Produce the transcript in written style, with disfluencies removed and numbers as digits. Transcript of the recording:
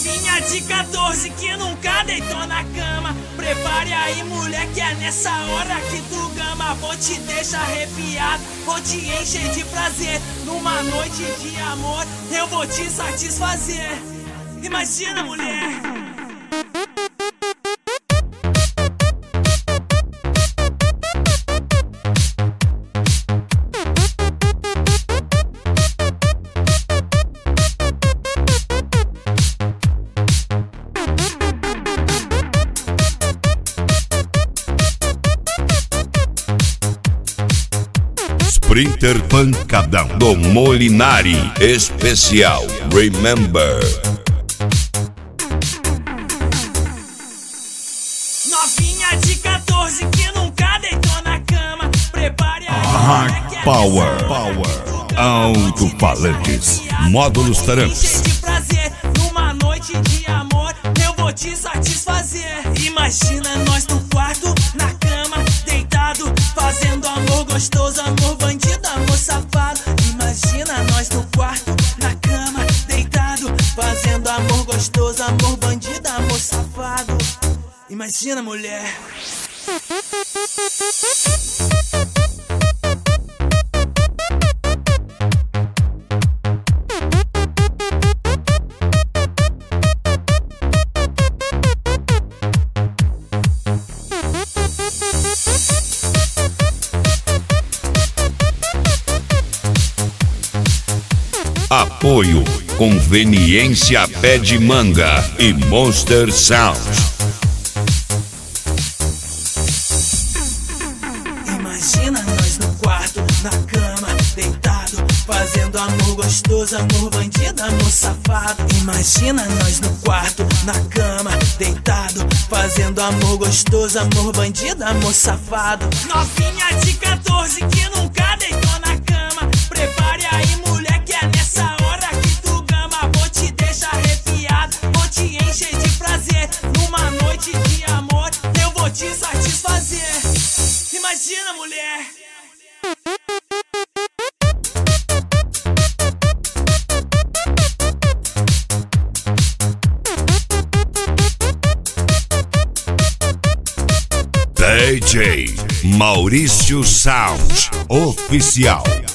Novinha de 14 que nunca deitou na cama, prepare aí, mulher, que é nessa hora que tu gama. Vou te deixar arrepiado, vou te encher de prazer. Numa noite de amor, eu vou te satisfazer. Imagina, mulher. Sprinter Pancadão do Molinari especial Remember. Novinha de 14 que nunca deitou na cama, prepare aí, Hard Power, alto-falantes, módulos taramps. de prazer. Numa noite de amor, eu vou te satisfazer. Imagina nós no quarto, na cama, deitado, fazendo amor gostoso, amor bandido, amor safado. Imagina nós no quarto, na cama, deitado, fazendo amor gostoso, amor bandido, amor safado. Imagina, mulher. Apoio Conveniência Pé de Manga e Monster Sound. Imagina nós no quarto, na cama, deitado, fazendo amor gostoso, amor bandido, amor safado. Imagina nós no quarto, na cama, deitado, fazendo amor gostoso, amor bandido, amor safado. Novinha de 14 que nunca deitou na cama, prepare aí, mulher, que é nessa hora que tu gama. Vou te deixar arrepiado, vou te encher de prazer. Numa noite de amor, eu vou te satisfazer. Imagina, mulher. DJ Maurício Sound Oficial.